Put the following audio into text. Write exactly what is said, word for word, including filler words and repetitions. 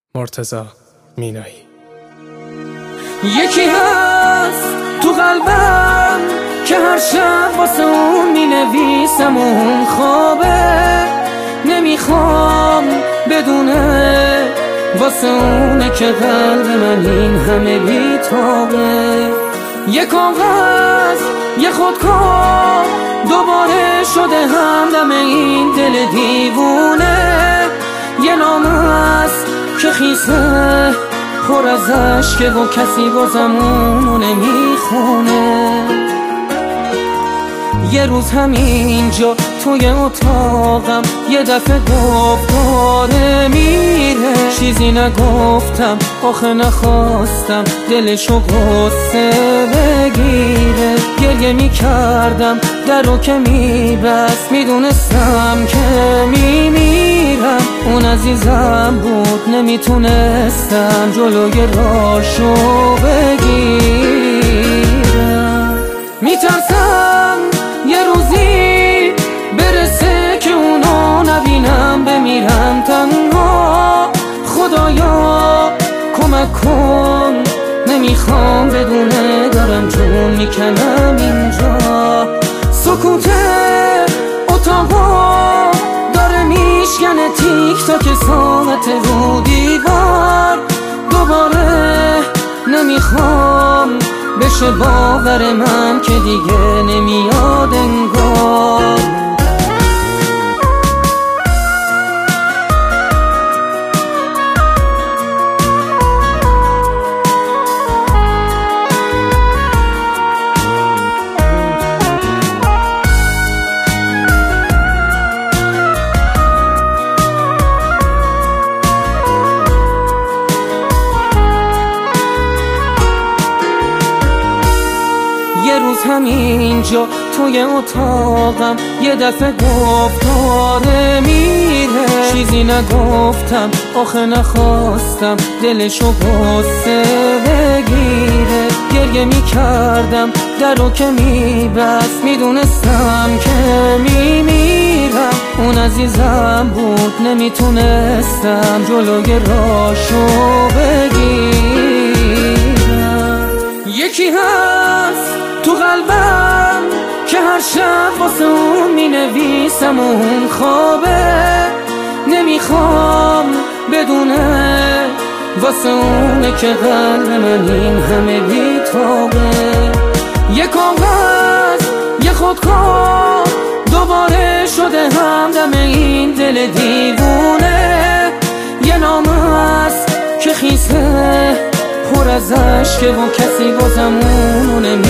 مرتضی مینایی. یکی هست تو قلبم که هر شب واسه اون می نویسم و اون خوابه، نمیخوام بدونه واسه اونه که قلب من این همه بیتابه. یه کاغذ یه خودکار دوباره شده همدم این دل دیوونه، یه نامه است که خیسه پر از عشقه و کسی بازم اونو نمیخونه. یه روز همینجا توی اتاقم یه دفعه گفت داره میره، چیزی نگفتم آخه نخواستم دلشو غصه بگیره. گریه میکردم درو که میبست، میدونستم که میمیرم. اون عزیزم بود نمیتونستم جلوی راشو بگیرم. میترسم یه روزی برسه که اونو نبینم، بمیرم تنها. خدایا کمک کن، نمیخوام بدونه دارم جون میکنم اینجا. سکوت اتاقا داره میشکنه تیک تاک ساعت رو دیوار. دوباره نمیخوام بشه باور من که دیگه نمیاد انگار. یه روز همینجا توی اتاقم یه دفعه گفت داره میره، چیزی نگفتم آخه نخواستم دلشو غصه بگیره. گریه میکردم درو که میبست، میدونستم که میمیرم. اون عزیزم بود نمیتونستم جلوی راشو بگیرم. یکی هست تو قلبم که هر شب واسه اون می نویسم و اون خوابه، نمیخوام بدونه واسه اونه که قلب من این همه بیتابه. یه کاغذ یه خودکار دوباره شده همدم این دل دیوونه، یه نامه است که خیسه پر از عشقه و کسی بازم اونو نمی